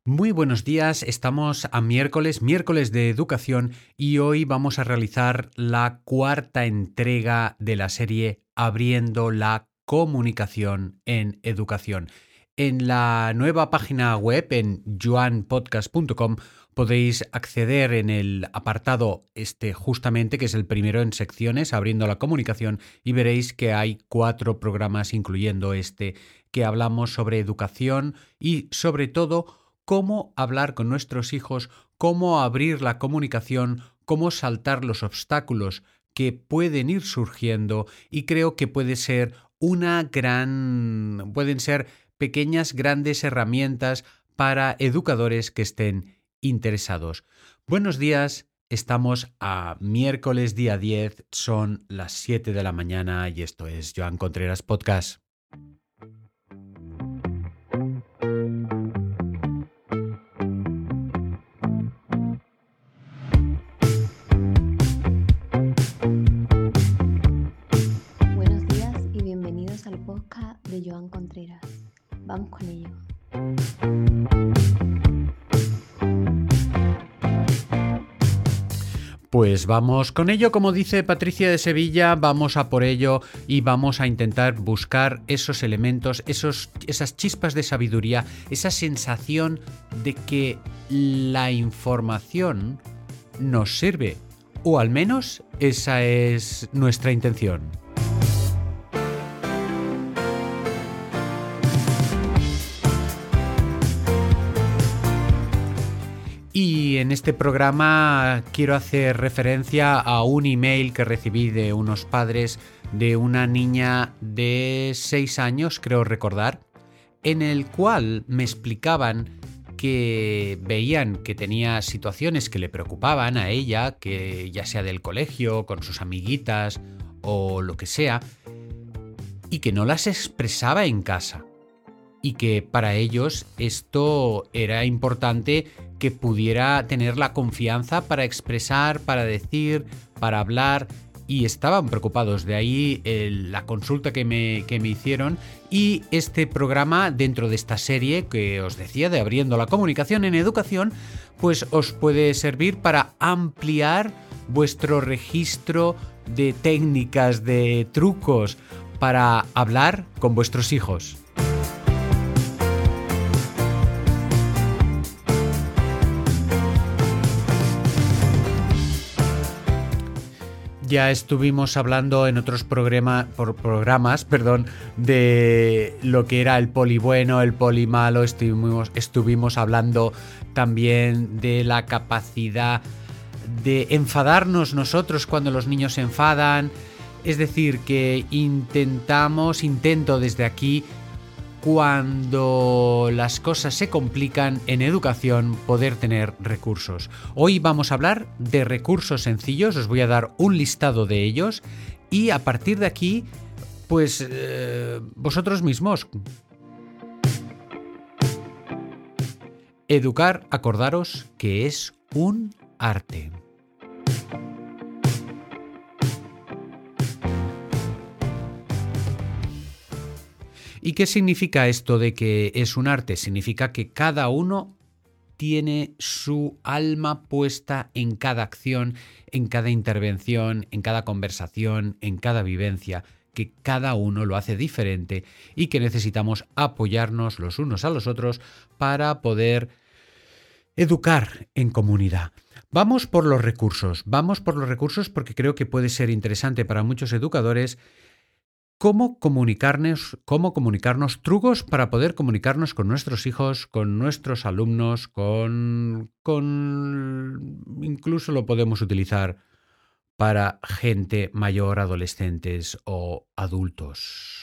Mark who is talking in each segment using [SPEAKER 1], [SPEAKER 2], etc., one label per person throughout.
[SPEAKER 1] Muy buenos días, estamos a miércoles de educación y hoy vamos a realizar la cuarta entrega de la serie Abriendo la comunicación en educación. En la nueva página web, en joanpodcast.com, podéis acceder en el apartado justamente, que es el primero en secciones, Abriendo la comunicación, y veréis que hay 4 programas, incluyendo que hablamos sobre educación y sobre todo cómo hablar con nuestros hijos, cómo abrir la comunicación, cómo saltar los obstáculos que pueden ir surgiendo, y creo que pueden ser pequeñas, grandes herramientas para educadores que estén interesados. Buenos días, estamos a miércoles día 10, son las 7 de la mañana y esto es Joan Contreras Podcast.
[SPEAKER 2] Buenos días y bienvenidos al podcast de Joan Contreras. Vamos con ello.
[SPEAKER 1] Pues vamos con ello, como dice Patricia de Sevilla, vamos a por ello y vamos a intentar buscar esos elementos, esas chispas de sabiduría, esa sensación de que la información nos sirve, o al menos esa es nuestra intención. Y en este programa quiero hacer referencia a un email que recibí de unos padres de una niña de 6 años, creo recordar, en el cual me explicaban que veían que tenía situaciones que le preocupaban a ella, que ya sea del colegio, con sus amiguitas o lo que sea, y que no las expresaba en casa. Y que para ellos esto era importante, que pudiera tener la confianza para expresar, para decir, para hablar, y estaban preocupados. De ahí la consulta que me hicieron, y este programa dentro de esta serie que os decía de Abriendo la comunicación en educación, pues os puede servir para ampliar vuestro registro de técnicas, de trucos para hablar con vuestros hijos. Ya estuvimos hablando en otros programas, de lo que era el poli bueno, el poli malo. Estuvimos hablando también de la capacidad de enfadarnos nosotros cuando los niños se enfadan. Es decir, que intento desde aquí, cuando las cosas se complican en educación, poder tener recursos. Hoy vamos a hablar de recursos sencillos, os voy a dar un listado de ellos y a partir de aquí, pues vosotros mismos. Educar, acordaros que es un arte. ¿Y qué significa esto de que es un arte? Significa que cada uno tiene su alma puesta en cada acción, en cada intervención, en cada conversación, en cada vivencia, que cada uno lo hace diferente y que necesitamos apoyarnos los unos a los otros para poder educar en comunidad. Vamos por los recursos porque creo que puede ser interesante para muchos educadores. ¿Cómo comunicarnos trucos para poder comunicarnos con nuestros hijos, con nuestros alumnos, incluso lo podemos utilizar para gente mayor, adolescentes o adultos?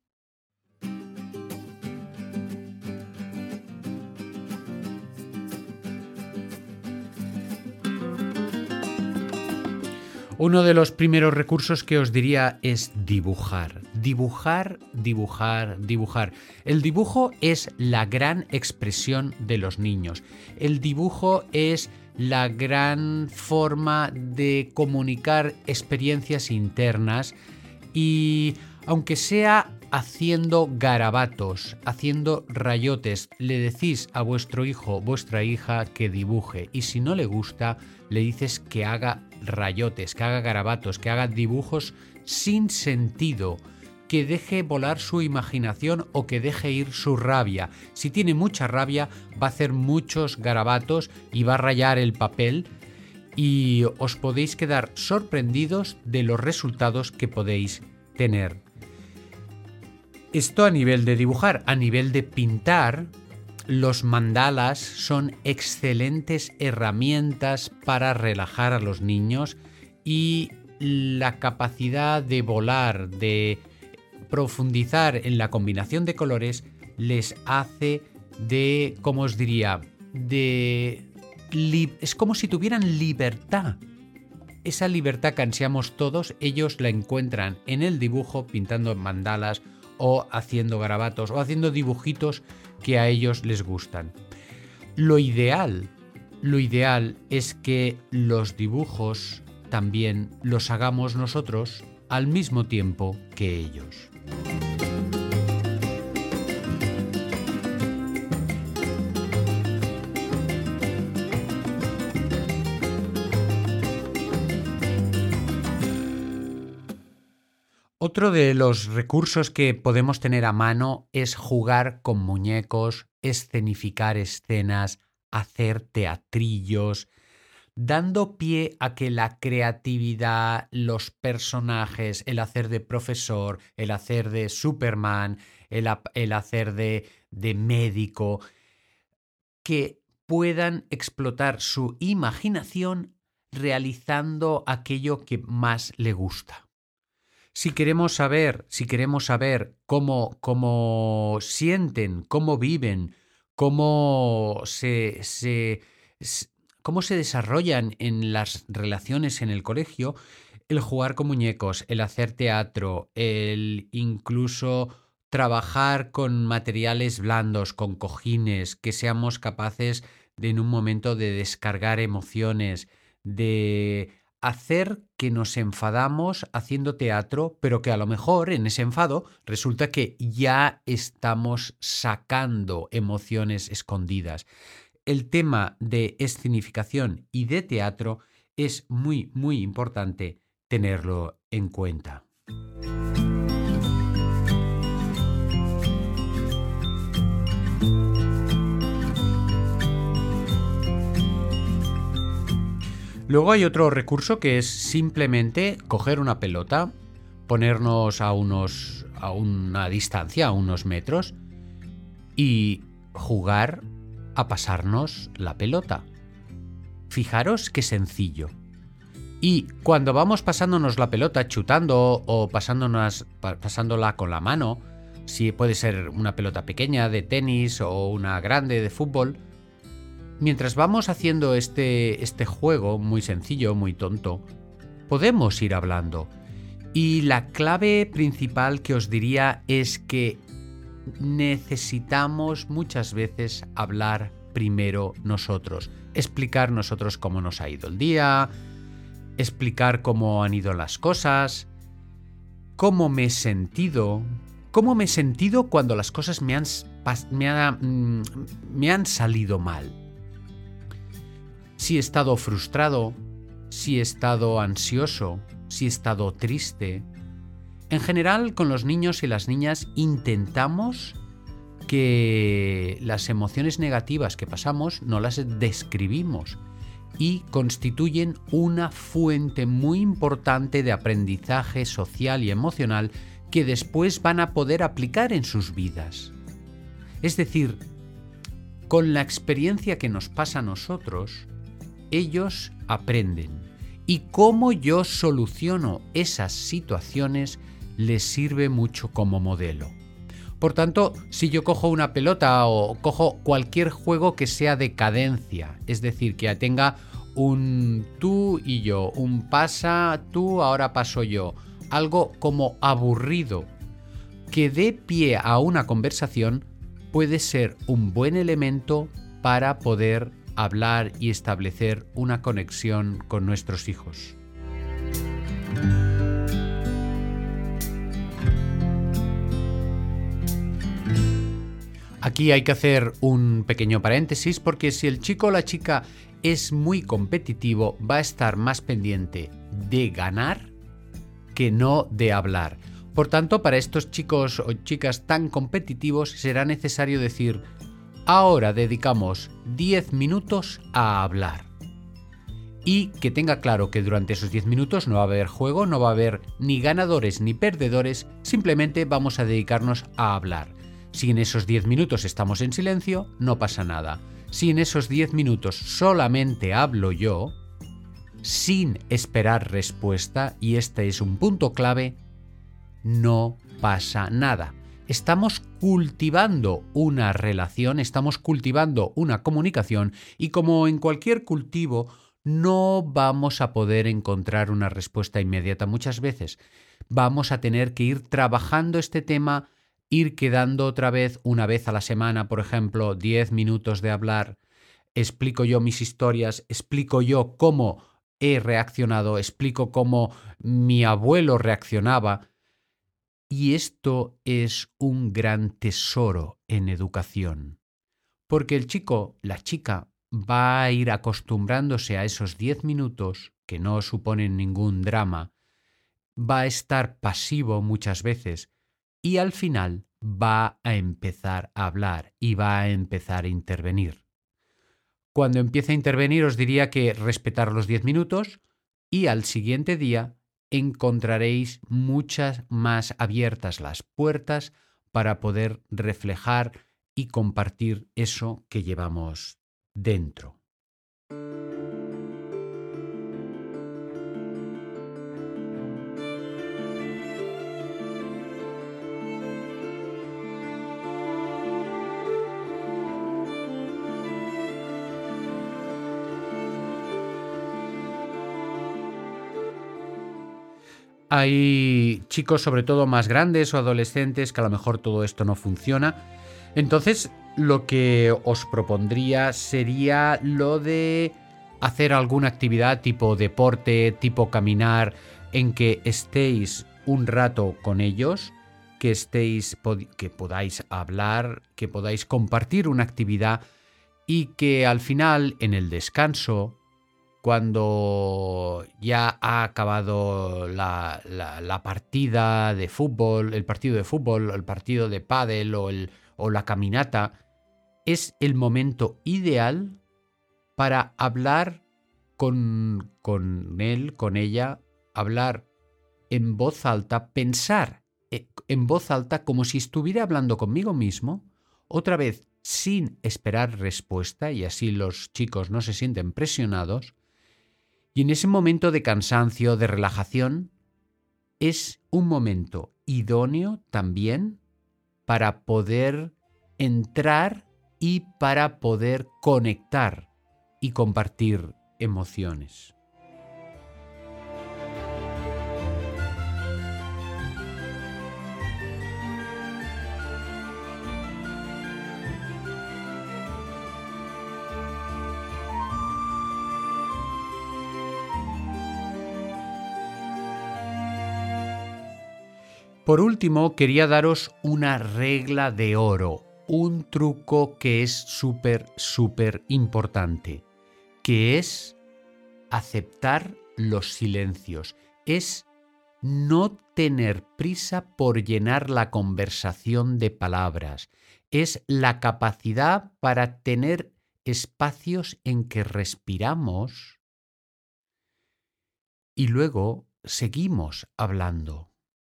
[SPEAKER 1] Uno de los primeros recursos que os diría es dibujar. Dibujar. El dibujo es la gran expresión de los niños. El dibujo es la gran forma de comunicar experiencias internas y, aunque sea haciendo garabatos, haciendo rayotes. Le decís a vuestro hijo, vuestra hija que dibuje, y si no le gusta, le dices que haga rayotes, que haga garabatos, que haga dibujos sin sentido, que deje volar su imaginación o que deje ir su rabia. Si tiene mucha rabia, va a hacer muchos garabatos y va a rayar el papel, y os podéis quedar sorprendidos de los resultados que podéis tener. Esto a nivel de dibujar. A nivel de pintar, los mandalas son excelentes herramientas para relajar a los niños, y la capacidad de volar, de profundizar en la combinación de colores, les hace de, ¿cómo os diría? Es como si tuvieran libertad. Esa libertad que ansiamos todos, ellos la encuentran en el dibujo, pintando mandalas o haciendo garabatos o haciendo dibujitos que a ellos les gustan. Lo ideal es que los dibujos también los hagamos nosotros al mismo tiempo que ellos. Otro de los recursos que podemos tener a mano es jugar con muñecos, escenificar escenas, hacer teatrillos, dando pie a que la creatividad, los personajes, el hacer de profesor, el hacer de Superman, el hacer de médico, que puedan explotar su imaginación realizando aquello que más le gusta. Si queremos saber cómo sienten, cómo viven, cómo se desarrollan en las relaciones en el colegio, el jugar con muñecos, el hacer teatro, el incluso trabajar con materiales blandos, con cojines, que seamos capaces de en un momento de descargar emociones, de hacer que nos enfadamos haciendo teatro, pero que a lo mejor en ese enfado resulta que ya estamos sacando emociones escondidas. El tema de escenificación y de teatro es muy, muy importante tenerlo en cuenta. Luego hay otro recurso que es simplemente coger una pelota, ponernos a una distancia, a unos metros, y jugar a pasarnos la pelota. Fijaros qué sencillo. Y cuando vamos pasándonos la pelota, chutando o pasándola con la mano, si puede ser una pelota pequeña de tenis o una grande de fútbol, mientras vamos haciendo este juego muy sencillo, muy tonto, podemos ir hablando. Y la clave principal que os diría es que necesitamos muchas veces hablar primero nosotros, explicar nosotros cómo nos ha ido el día, explicar cómo han ido las cosas, cómo me he sentido cuando las cosas me han salido mal. Si he estado frustrado, si he estado ansioso, si he estado triste. En general, con los niños y las niñas intentamos que las emociones negativas que pasamos no las describimos, y constituyen una fuente muy importante de aprendizaje social y emocional que después van a poder aplicar en sus vidas. Es decir, con la experiencia que nos pasa a nosotros, ellos aprenden, y cómo yo soluciono esas situaciones les sirve mucho como modelo. Por tanto, si yo cojo una pelota o cojo cualquier juego que sea de cadencia, es decir, que tenga un tú y yo, un pasa tú, ahora paso yo, algo como aburrido, que dé pie a una conversación, puede ser un buen elemento para poder hablar y establecer una conexión con nuestros hijos. Aquí hay que hacer un pequeño paréntesis porque si el chico o la chica es muy competitivo, va a estar más pendiente de ganar que no de hablar. Por tanto, para estos chicos o chicas tan competitivos será necesario decir: ahora dedicamos 10 minutos a hablar. Y que tenga claro que durante esos 10 minutos no va a haber juego, no va a haber ni ganadores ni perdedores, simplemente vamos a dedicarnos a hablar. Si en esos 10 minutos estamos en silencio, no pasa nada. Si en esos 10 minutos solamente hablo yo, sin esperar respuesta, y este es un punto clave, no pasa nada. Estamos cultivando una relación, estamos cultivando una comunicación y como en cualquier cultivo no vamos a poder encontrar una respuesta inmediata muchas veces. Vamos a tener que ir trabajando este tema, ir quedando otra vez, una vez a la semana, por ejemplo, 10 minutos de hablar. Explico yo mis historias, explico yo cómo he reaccionado, explico cómo mi abuelo reaccionaba. Y esto es un gran tesoro en educación, porque el chico, la chica, va a ir acostumbrándose a esos 10 minutos, que no suponen ningún drama, va a estar pasivo muchas veces y al final va a empezar a hablar y va a empezar a intervenir. Cuando empiece a intervenir os diría que respetar los 10 minutos y al siguiente día encontraréis muchas más abiertas las puertas para poder reflejar y compartir eso que llevamos dentro. Hay chicos, sobre todo más grandes o adolescentes, que a lo mejor todo esto no funciona. Entonces, lo que os propondría sería lo de hacer alguna actividad tipo deporte, tipo caminar, en que estéis un rato con ellos, que podáis hablar, que podáis compartir una actividad y que al final, en el descanso, cuando ya ha acabado la partida de fútbol, el partido de fútbol, el partido de pádel o la caminata, es el momento ideal para hablar con él, con ella, hablar en voz alta, pensar en voz alta como si estuviera hablando conmigo mismo, otra vez sin esperar respuesta, y así los chicos no se sienten presionados. Y en ese momento de cansancio, de relajación, es un momento idóneo también para poder entrar y para poder conectar y compartir emociones. Por último, quería daros una regla de oro, un truco que es súper importante, que es aceptar los silencios, es no tener prisa por llenar la conversación de palabras, es la capacidad para tener espacios en que respiramos y luego seguimos hablando.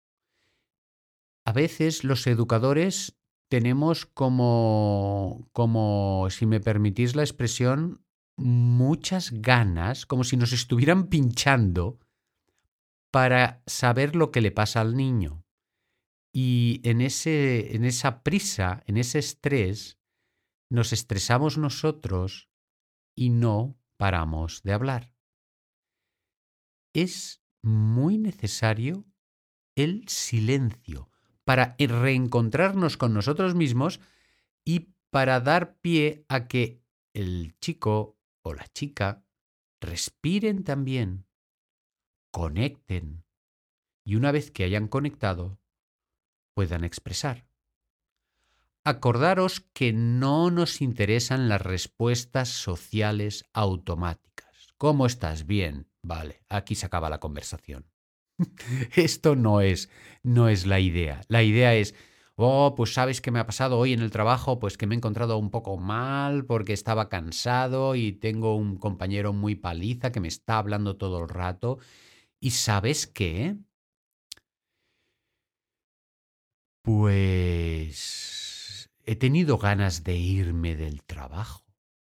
[SPEAKER 1] A veces los educadores tenemos como, si me permitís la expresión, muchas ganas, como si nos estuvieran pinchando para saber lo que le pasa al niño. Y en esa prisa, en ese estrés, nos estresamos nosotros y no paramos de hablar. Es muy necesario el silencio para reencontrarnos con nosotros mismos y para dar pie a que el chico o la chica respiren también, conecten y una vez que hayan conectado puedan expresar. acordaros que no nos interesan las respuestas sociales automáticas. ¿Cómo estás? Bien. Vale, aquí se acaba la conversación. Esto no es la idea. La idea es, pues sabes qué me ha pasado hoy en el trabajo, pues que me he encontrado un poco mal porque estaba cansado y tengo un compañero muy paliza que me está hablando todo el rato. ¿Y sabes qué? Pues he tenido ganas de irme del trabajo.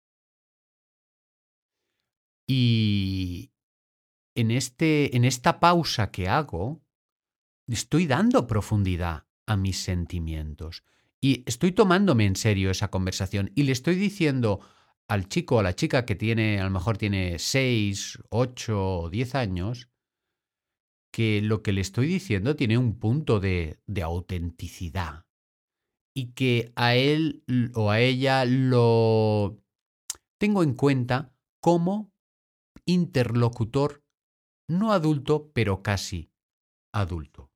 [SPEAKER 1] Y en esta pausa que hago, estoy dando profundidad a mis sentimientos y estoy tomándome en serio esa conversación y le estoy diciendo al chico o a la chica que a lo mejor tiene 6, 8 o 10 años, que lo que le estoy diciendo tiene un punto de autenticidad y que a él o a ella lo tengo en cuenta como interlocutor no adulto, pero casi adulto.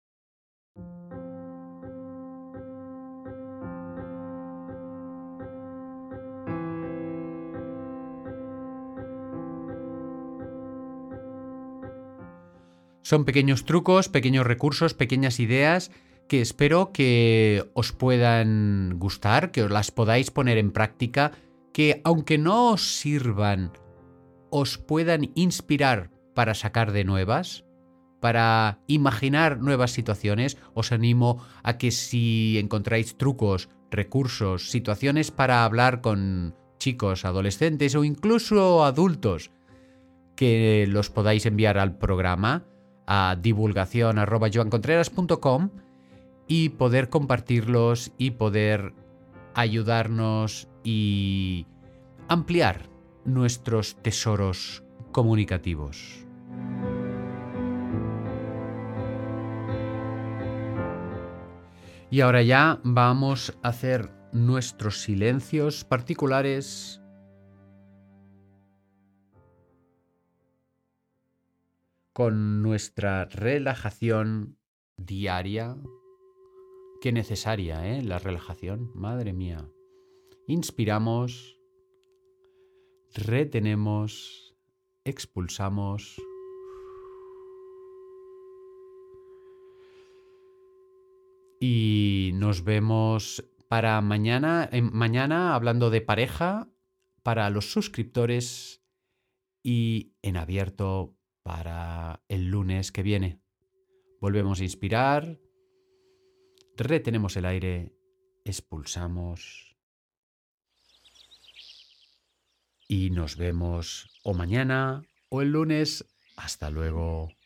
[SPEAKER 1] Son pequeños trucos, pequeños recursos, pequeñas ideas que espero que os puedan gustar, que os las podáis poner en práctica, que aunque no os sirvan, os puedan inspirar para sacar de nuevas, para imaginar nuevas situaciones. Os animo a que si encontráis trucos, recursos, situaciones para hablar con chicos, adolescentes o incluso adultos, que los podáis enviar al programa a divulgación@joancontreras.com y poder compartirlos y poder ayudarnos y ampliar nuestros tesoros comunicativos. Y ahora ya vamos a hacer nuestros silencios particulares con nuestra relajación diaria. Qué necesaria, ¿eh? La relajación, madre mía. Inspiramos, retenemos, expulsamos. Y nos vemos para mañana, mañana hablando de pareja, para los suscriptores y en abierto para el lunes que viene. Volvemos a inspirar, retenemos el aire, expulsamos y nos vemos o mañana o el lunes. Hasta luego.